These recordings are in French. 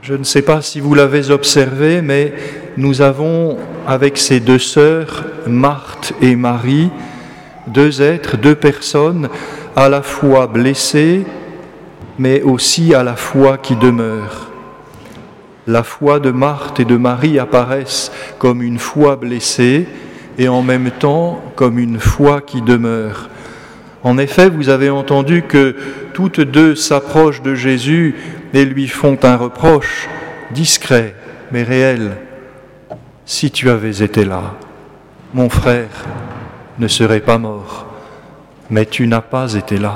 Je ne sais pas si vous l'avez observé, mais nous avons, avec ces deux sœurs, Marthe et Marie, deux êtres, deux personnes, à la fois blessées, mais aussi à la foi qui demeure. La foi de Marthe et de Marie apparaissent comme une foi blessée et en même temps comme une foi qui demeure. En effet, vous avez entendu que toutes deux s'approchent de Jésus et lui font un reproche discret mais réel. « Si tu avais été là, mon frère ne serait pas mort, mais tu n'as pas été là. »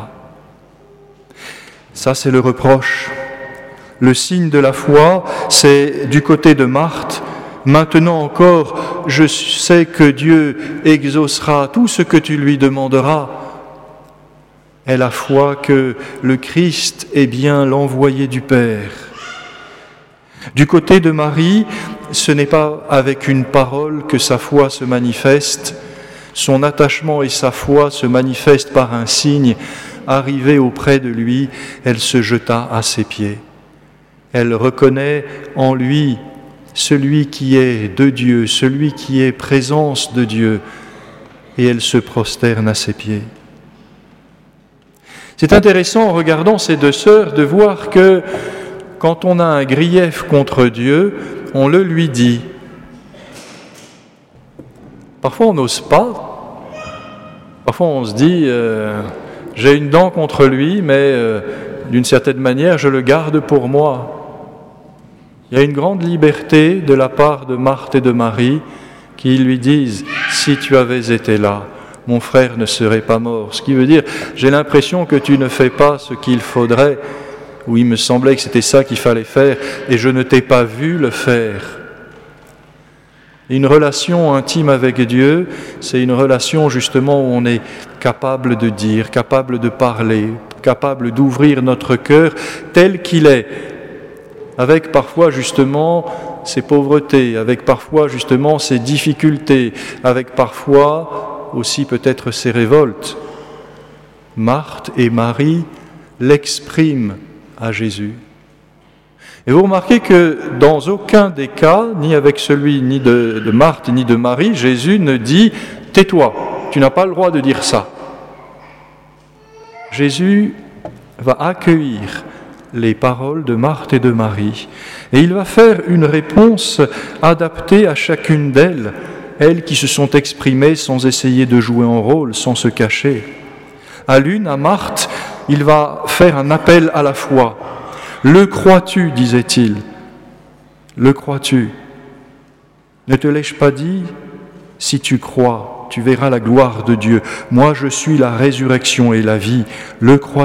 Ça, c'est le reproche. Le signe de la foi, c'est du côté de Marthe. Maintenant encore, je sais que Dieu exaucera tout ce que tu lui demanderas. Et la foi que le Christ est bien l'envoyé du Père. Du côté de Marie, ce n'est pas avec une parole que sa foi se manifeste. Son attachement et sa foi se manifestent par un signe. Arrivée auprès de lui, elle se jeta à ses pieds. Elle reconnaît en lui celui qui est de Dieu, celui qui est présence de Dieu, et elle se prosterne à ses pieds. C'est intéressant en regardant ces deux sœurs de voir que quand on a un grief contre Dieu, on le lui dit. Parfois on n'ose pas, parfois on se dit j'ai une dent contre lui, mais d'une certaine manière je le garde pour moi. Il y a une grande liberté de la part de Marthe et de Marie qui lui disent « Si tu avais été là, mon frère ne serait pas mort. » Ce qui veut dire « J'ai l'impression que tu ne fais pas ce qu'il faudrait, ou il me semblait que c'était ça qu'il fallait faire, et je ne t'ai pas vu le faire. » Une relation intime avec Dieu, c'est une relation justement où on est capable de dire, capable de parler, capable d'ouvrir notre cœur tel qu'il est, avec parfois justement ses pauvretés, avec parfois justement ses difficultés, avec parfois aussi peut-être ses révoltes. Marthe et Marie l'expriment à Jésus. Et vous remarquez que dans aucun des cas, ni avec celui ni de Marthe ni de Marie, Jésus ne dit « Tais-toi, tu n'as pas le droit de dire ça ». Jésus va accueillir les paroles de Marthe et de Marie. Et il va faire une réponse adaptée à chacune d'elles, elles qui se sont exprimées sans essayer de jouer un rôle, sans se cacher. À l'une, à Marthe, il va faire un appel à la foi. « Le crois-tu » disait-il. « Le crois-tu » Ne te l'ai-je pas dit ? Si tu crois, tu verras la gloire de Dieu. Moi, je suis la résurrection et la vie. Le crois-tu ?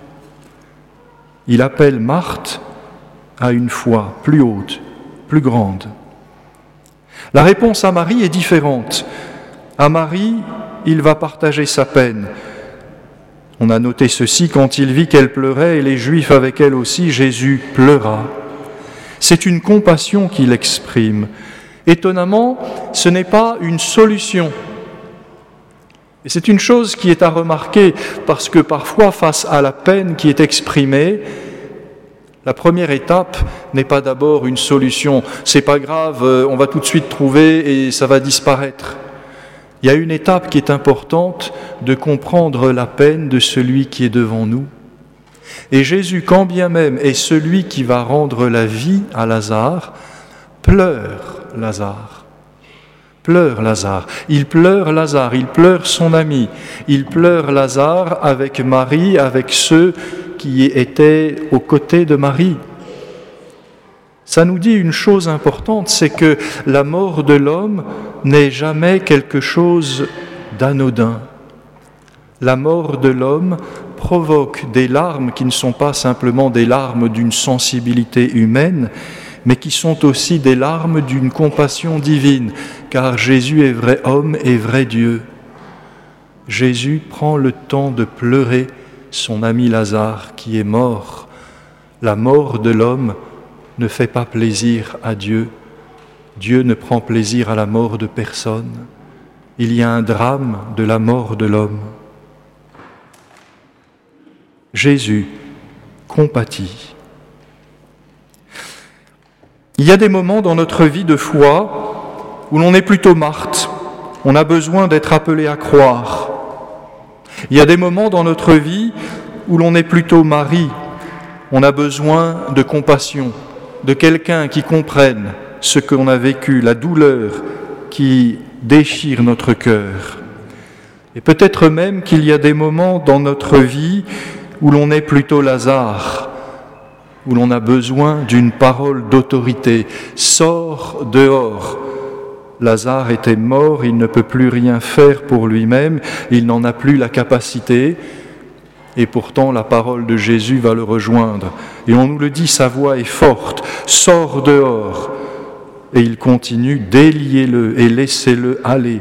Il appelle Marthe à une foi plus haute, plus grande. La réponse à Marie est différente. À Marie, il va partager sa peine. On a noté ceci, quand il vit qu'elle pleurait, et les Juifs avec elle aussi, Jésus pleura. C'est une compassion qu'il exprime. Étonnamment, ce n'est pas une solution. Et c'est une chose qui est à remarquer, parce que parfois, face à la peine qui est exprimée, la première étape n'est pas d'abord une solution. C'est pas grave, on va tout de suite trouver et ça va disparaître. Il y a une étape qui est importante, de comprendre la peine de celui qui est devant nous. Et Jésus, quand bien même est celui qui va rendre la vie à Lazare, pleure Lazare. Pleure Lazare. Il pleure Lazare, il pleure son ami. Il pleure Lazare avec Marie, avec ceux qui étaient aux côtés de Marie. Ça nous dit une chose importante, c'est que la mort de l'homme n'est jamais quelque chose d'anodin. La mort de l'homme provoque des larmes qui ne sont pas simplement des larmes d'une sensibilité humaine, mais qui sont aussi des larmes d'une compassion divine, car Jésus est vrai homme et vrai Dieu. Jésus prend le temps de pleurer son ami Lazare qui est mort. La mort de l'homme ne fait pas plaisir à Dieu. Dieu ne prend plaisir à la mort de personne. Il y a un drame de la mort de l'homme. Jésus compatit. Il y a des moments dans notre vie de foi où l'on est plutôt Marthe, on a besoin d'être appelé à croire. Il y a des moments dans notre vie où l'on est plutôt Marie, on a besoin de compassion, de quelqu'un qui comprenne ce qu'on a vécu, la douleur qui déchire notre cœur. Et peut-être même qu'il y a des moments dans notre vie où l'on est plutôt Lazare, où l'on a besoin d'une parole d'autorité. Sors dehors. Lazare était mort, il ne peut plus rien faire pour lui-même, il n'en a plus la capacité, et pourtant la parole de Jésus va le rejoindre. Et on nous le dit, sa voix est forte, sors dehors. Et il continue, déliez-le et laissez-le aller.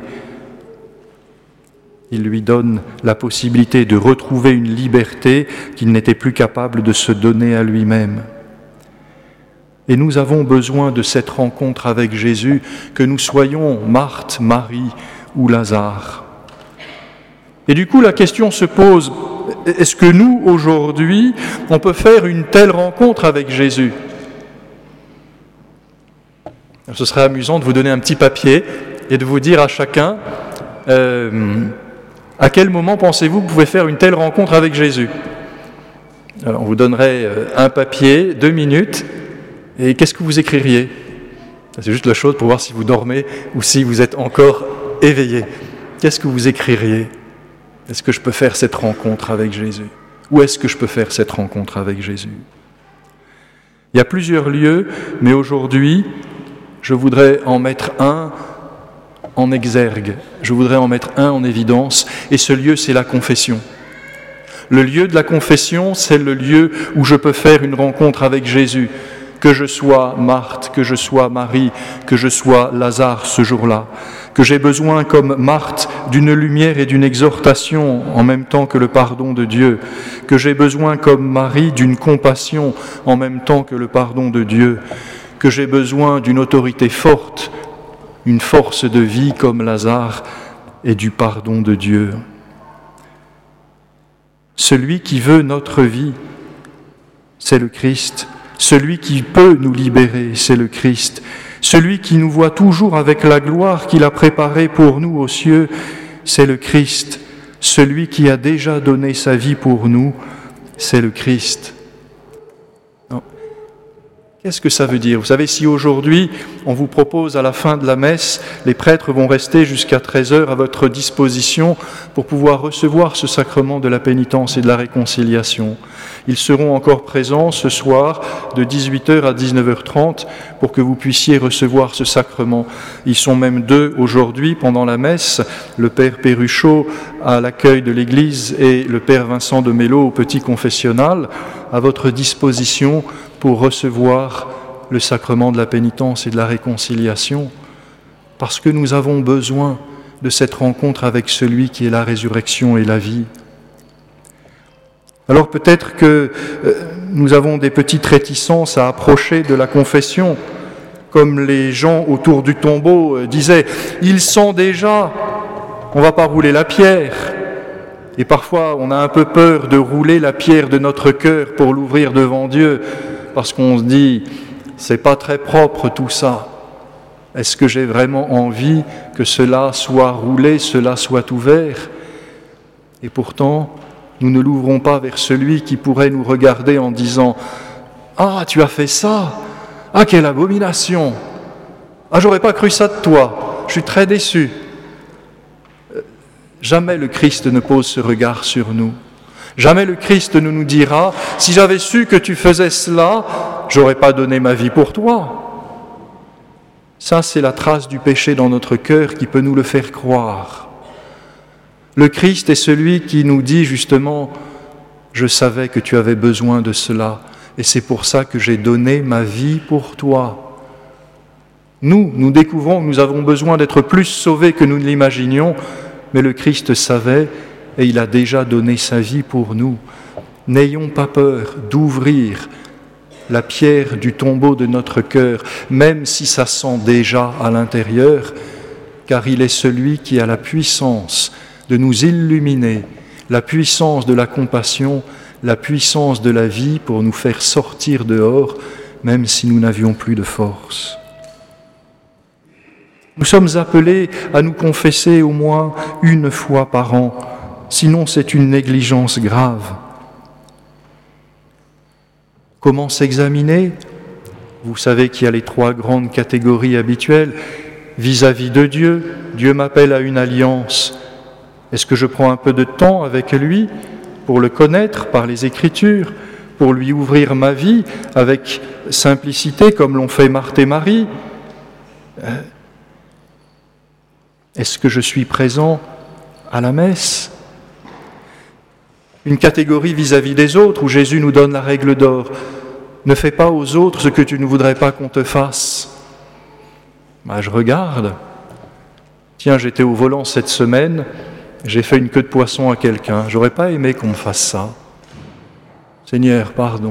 Il lui donne la possibilité de retrouver une liberté qu'il n'était plus capable de se donner à lui-même. Et nous avons besoin de cette rencontre avec Jésus, que nous soyons Marthe, Marie ou Lazare. Et du coup, la question se pose, est-ce que nous, aujourd'hui, on peut faire une telle rencontre avec Jésus ? Ce serait amusant de vous donner un petit papier et de vous dire à chacun, à quel moment pensez-vous que vous pouvez faire une telle rencontre avec Jésus ? Alors, on vous donnerait un papier, 2 minutes, et qu'est-ce que vous écririez ? C'est juste la chose pour voir si vous dormez ou si vous êtes encore éveillé. Qu'est-ce que vous écririez ? Est-ce que je peux faire cette rencontre avec Jésus ? Où est-ce que je peux faire cette rencontre avec Jésus ? Il y a plusieurs lieux, mais aujourd'hui, je voudrais en mettre un en exergue, je voudrais en mettre un en évidence, et ce lieu, c'est la confession. Le lieu de la confession, c'est le lieu où je peux faire une rencontre avec Jésus, que je sois Marthe, que je sois Marie, que je sois Lazare ce jour-là, que j'ai besoin comme Marthe d'une lumière et d'une exhortation en même temps que le pardon de Dieu, que j'ai besoin comme Marie d'une compassion en même temps que le pardon de Dieu, que j'ai besoin d'une autorité forte, une force de vie comme Lazare et du pardon de Dieu. Celui qui veut notre vie, c'est le Christ. Celui qui peut nous libérer, c'est le Christ. Celui qui nous voit toujours avec la gloire qu'il a préparée pour nous aux cieux, c'est le Christ. Celui qui a déjà donné sa vie pour nous, c'est le Christ. Non. Qu'est-ce que ça veut dire ? Vous savez, si aujourd'hui, on vous propose à la fin de la messe, les prêtres vont rester jusqu'à 13h à votre disposition pour pouvoir recevoir ce sacrement de la pénitence et de la réconciliation. Ils seront encore présents ce soir de 18h à 19h30 pour que vous puissiez recevoir ce sacrement. Ils sont même 2 aujourd'hui pendant la messe, le Père Perruchot à l'accueil de l'Église et le Père Vincent de Mello au petit confessionnal, à votre disposition pour recevoir le sacrement de la pénitence et de la réconciliation, parce que nous avons besoin de cette rencontre avec celui qui est la résurrection et la vie. Alors peut-être que nous avons des petites réticences à approcher de la confession, comme les gens autour du tombeau disaient « il sent déjà, on ne va pas rouler la pierre ». Et parfois on a un peu peur de rouler la pierre de notre cœur pour l'ouvrir devant Dieu, parce qu'on se dit « c'est pas très propre tout ça ». Est-ce que j'ai vraiment envie que cela soit roulé, cela soit ouvert ? Et pourtant, nous ne l'ouvrons pas vers celui qui pourrait nous regarder en disant « Ah, tu as fait ça ? Ah, quelle abomination ! Ah, j'aurais pas cru ça de toi, je suis très déçu. » Jamais le Christ ne pose ce regard sur nous. Jamais le Christ ne nous dira « Si j'avais su que tu faisais cela, j'aurais pas donné ma vie pour toi. » Ça, c'est la trace du péché dans notre cœur qui peut nous le faire croire. Le Christ est celui qui nous dit justement « Je savais que tu avais besoin de cela, et c'est pour ça que j'ai donné ma vie pour toi. » Nous découvrons que nous avons besoin d'être plus sauvés que nous ne l'imaginions, mais le Christ savait et il a déjà donné sa vie pour nous. N'ayons pas peur d'ouvrir la pierre du tombeau de notre cœur, même si ça sent déjà à l'intérieur, car il est celui qui a la puissance de nous illuminer, la puissance de la compassion, la puissance de la vie pour nous faire sortir dehors même si nous n'avions plus de force. Nous sommes appelés à nous confesser au moins une fois par an, sinon c'est une négligence grave. Comment s'examiner ? Vous savez qu'il y a les 3 grandes catégories habituelles. Vis-à-vis de Dieu, Dieu m'appelle à une alliance. Est-ce que je prends un peu de temps avec lui pour le connaître par les Écritures, pour lui ouvrir ma vie avec simplicité comme l'ont fait Marthe et Marie ? Est-ce que je suis présent à la messe ? Une catégorie vis-à-vis des autres où Jésus nous donne la règle d'or. Ne fais pas aux autres ce que tu ne voudrais pas qu'on te fasse. Je regarde. Tiens, j'étais au volant cette semaine, j'ai fait une queue de poisson à quelqu'un. J'aurais pas aimé qu'on me fasse ça. Seigneur, pardon.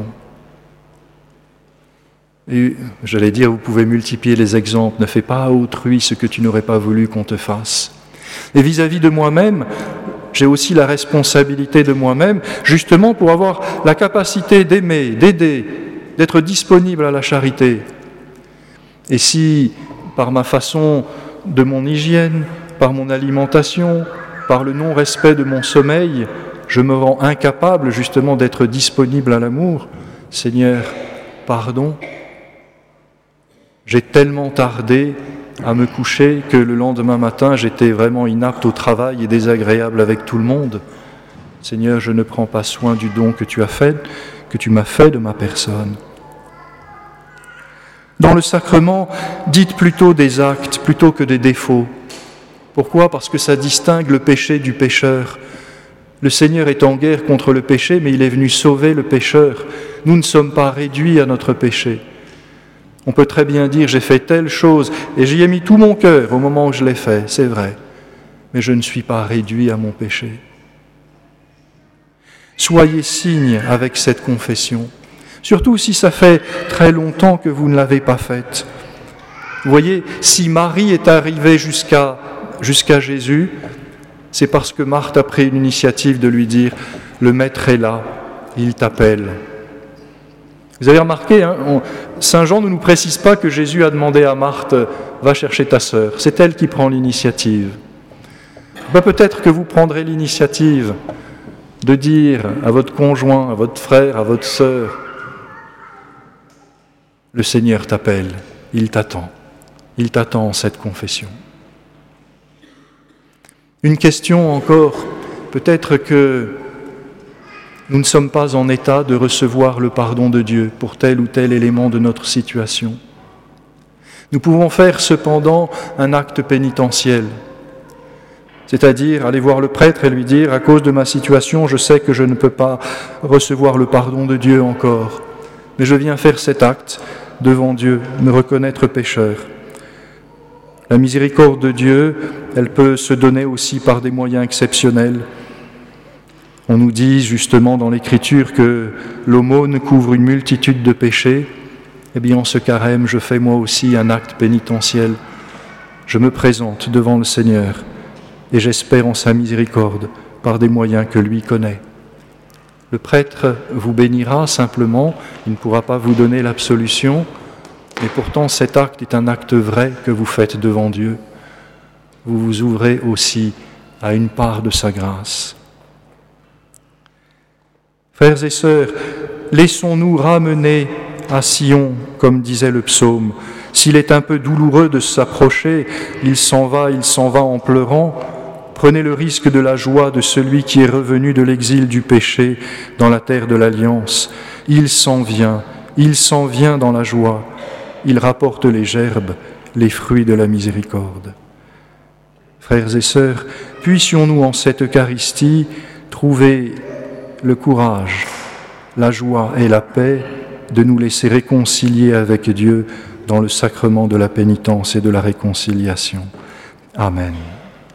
Et j'allais dire, vous pouvez multiplier les exemples. Ne fais pas à autrui ce que tu n'aurais pas voulu qu'on te fasse. Et vis-à-vis de moi-même, j'ai aussi la responsabilité de moi-même, justement pour avoir la capacité d'aimer, d'aider, d'être disponible à la charité. Et si, par ma façon de mon hygiène, par mon alimentation, par le non-respect de mon sommeil, je me rends incapable justement d'être disponible à l'amour, Seigneur, pardon. J'ai tellement tardé à me coucher que le lendemain matin, j'étais vraiment inapte au travail et désagréable avec tout le monde. Seigneur, je ne prends pas soin du don que tu m'as fait de ma personne. Dans le sacrement, dites plutôt des actes plutôt que des défauts. Pourquoi ? Parce que ça distingue le péché du pécheur. Le Seigneur est en guerre contre le péché, mais il est venu sauver le pécheur. Nous ne sommes pas réduits à notre péché. On peut très bien dire « j'ai fait telle chose et j'y ai mis tout mon cœur au moment où je l'ai fait », c'est vrai, mais je ne suis pas réduit à mon péché. Soyez signe avec cette confession, surtout si ça fait très longtemps que vous ne l'avez pas faite. Vous voyez, si Marie est arrivée jusqu'à Jésus, c'est parce que Marthe a pris une initiative de lui dire « le Maître est là, il t'appelle ». Vous avez remarqué, Saint Jean ne nous précise pas que Jésus a demandé à Marthe « va chercher ta sœur ». C'est elle qui prend l'initiative. Peut-être que vous prendrez l'initiative de dire à votre conjoint, à votre frère, à votre sœur « le Seigneur t'appelle, il t'attend en cette confession ». Une question encore, peut-être que nous ne sommes pas en état de recevoir le pardon de Dieu pour tel ou tel élément de notre situation. Nous pouvons faire cependant un acte pénitentiel, c'est-à-dire aller voir le prêtre et lui dire « à cause de ma situation, je sais que je ne peux pas recevoir le pardon de Dieu encore, mais je viens faire cet acte devant Dieu, me reconnaître pécheur ». La miséricorde de Dieu, elle peut se donner aussi par des moyens exceptionnels. On nous dit justement dans l'Écriture que l'aumône couvre une multitude de péchés. Eh bien, en ce carême, je fais moi aussi un acte pénitentiel. Je me présente devant le Seigneur et j'espère en sa miséricorde par des moyens que lui connaît. Le prêtre vous bénira simplement, il ne pourra pas vous donner l'absolution, mais pourtant cet acte est un acte vrai que vous faites devant Dieu. Vous vous ouvrez aussi à une part de sa grâce. Frères et sœurs, laissons-nous ramener à Sion, comme disait le psaume. S'il est un peu douloureux de s'approcher, il s'en va en pleurant. Prenez le risque de la joie de celui qui est revenu de l'exil du péché dans la terre de l'Alliance. Il s'en vient dans la joie. Il rapporte les gerbes, les fruits de la miséricorde. Frères et sœurs, puissions-nous en cette Eucharistie trouver le courage, la joie et la paix de nous laisser réconcilier avec Dieu dans le sacrement de la pénitence et de la réconciliation. Amen.